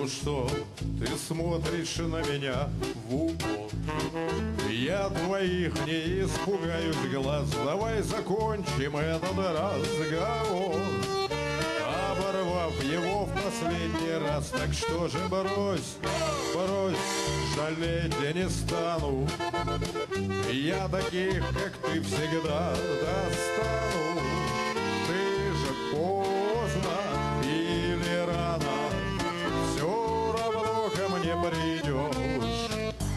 что ты смотришь на меня в упор. Я твоих не испугаюсь глаз. Давай закончим этот разговор, оборвав его в последний раз. Так что же брось, брось, жалеть я не стану. Я таких, как ты, всегда достану. Ты же поздно или рано, все равно ко мне придешь.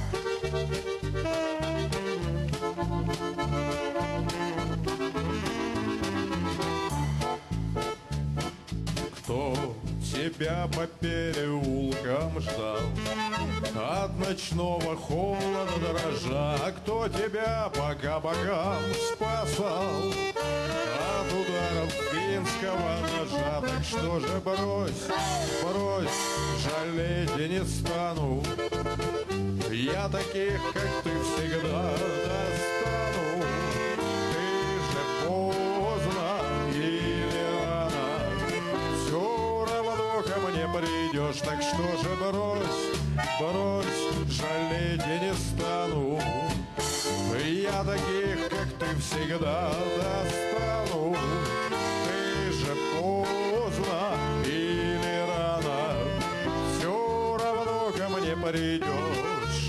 Кто тебя по переулкам ждал, от ночного холода дрожа? Кто тебя по кабакам спасал от ударов финского ножа? Так что же брось, брось, жалеть я не стану. Я таких, как ты, всегда достану. Ты же поздно или рано, все равно ко мне придешь. Так что же брось, брось, жалеть я не стану. Я таких, как ты, всегда достану. Ты же поздно или рано, все равно ко мне придешь.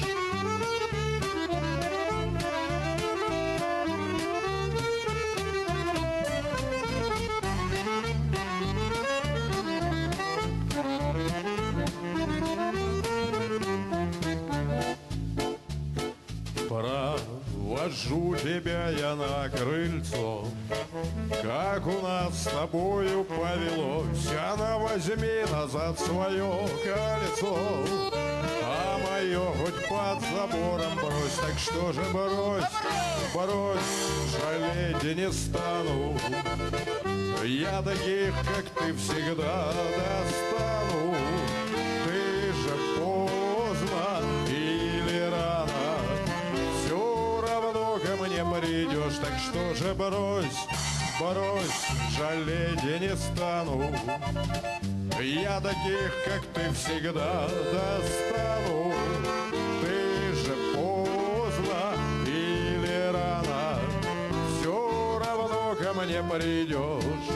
Провожу тебя я на крыльцо, как у нас с тобою повелось. Она возьми назад свое кольцо, а мое хоть под забором брось. Так что же брось, брось, жалеть я не стану. Я таких, как ты, всегда достану. Ты же поздно или рано, все равно ко мне придешь. Так что же брось, брось, жалеть я не стану. Я таких, как ты, всегда достану. Ты же поздно или рано, все равно ко мне придешь.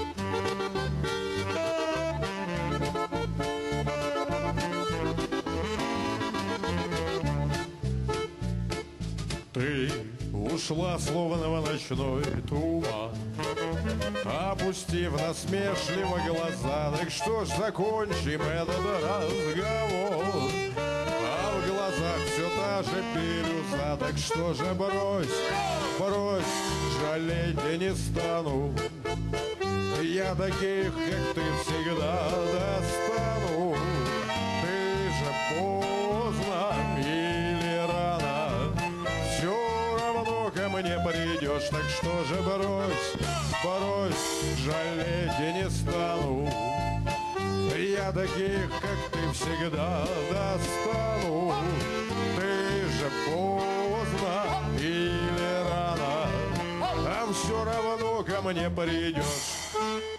Ты ушла, словно в ночной туман, опустив насмешливо глаза. Так что ж, закончим этот разговор, а в глазах все та же бирюза. Так что же брось, брось, жалеть я не стану. Я таких, как ты, всегда достану. Ты же поздно или рано, все равно ко мне придешь. Так что же брось, брось, жалеть я не стану. Я таких, как ты, всегда достану. Ты же поздно или рано, а все равно ко мне придешь.